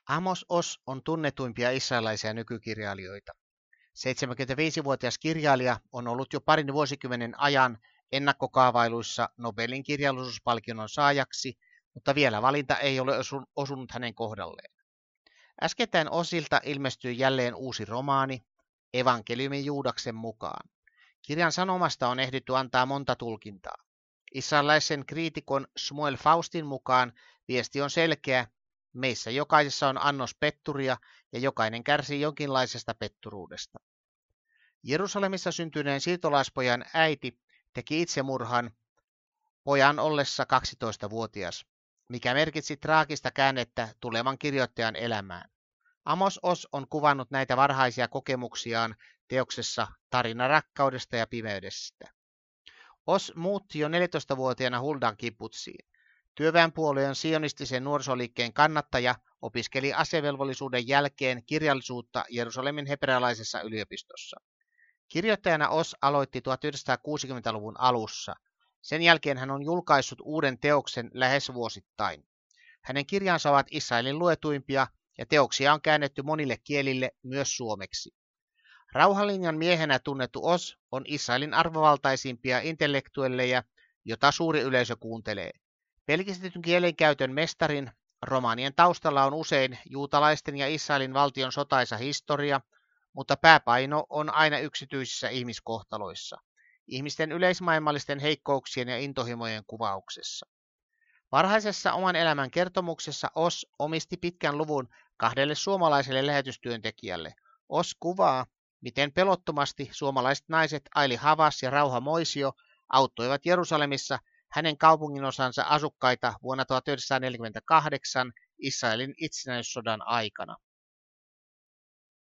Amos Oz on tunnetuimpia israelilaisia nykykirjailijoita. 75-vuotias kirjailija on ollut jo parin vuosikymmenen ajan ennakkokaavailuissa Nobelin kirjallisuuspalkinnon saajaksi, mutta vielä valinta ei ole osunut hänen kohdalleen. Äskettäin Ozilta ilmestyi jälleen uusi romaani, Evankeliumi Juudaksen mukaan. Kirjan sanomasta on ehditty antaa monta tulkintaa. Israelilaisen kriitikon Shmuel Faustin mukaan viesti on selkeä: meissä jokaisessa on annos petturia ja jokainen kärsii jonkinlaisesta petturuudesta. Jerusalemissa syntyneen siirtolaispojan äiti teki itsemurhan pojan ollessa 12-vuotias, mikä merkitsi traagista käännettä tulevan kirjoittajan elämään. Amos Oz on kuvannut näitä varhaisia kokemuksiaan teoksessa Tarina rakkaudesta ja pimeydestä. Oz muutti jo 14-vuotiaana Huldan kibbutsiin. Työväenpuolueen sionistisen nuorisoliikkeen kannattaja opiskeli asevelvollisuuden jälkeen kirjallisuutta Jerusalemin hebrealaisessa yliopistossa. Kirjoittajana Oz aloitti 1960-luvun alussa. Sen jälkeen hän on julkaissut uuden teoksen lähes vuosittain. Hänen kirjansa ovat Israelin luetuimpia ja teoksia on käännetty monille kielille, myös suomeksi. Rauhanlinjan miehenä tunnettu Oz on Israelin arvovaltaisimpia intellektuelleja, jota suuri yleisö kuuntelee. Pelkistetyn kielenkäytön mestarin romaanien taustalla on usein juutalaisten ja Israelin valtion sotaisa historia, mutta pääpaino on aina yksityisissä ihmiskohtaloissa, ihmisten yleismaailmallisten heikkouksien ja intohimojen kuvauksessa. Varhaisessa oman elämän kertomuksessa Oz omisti pitkän luvun 2 suomalaiselle lähetystyöntekijälle. Oz kuvaa, miten pelottomasti suomalaiset naiset Aili Havas ja Rauha Moisio auttoivat Jerusalemissa hänen kaupunginosansa asukkaita vuonna 1948 Israelin itsenäissodan aikana.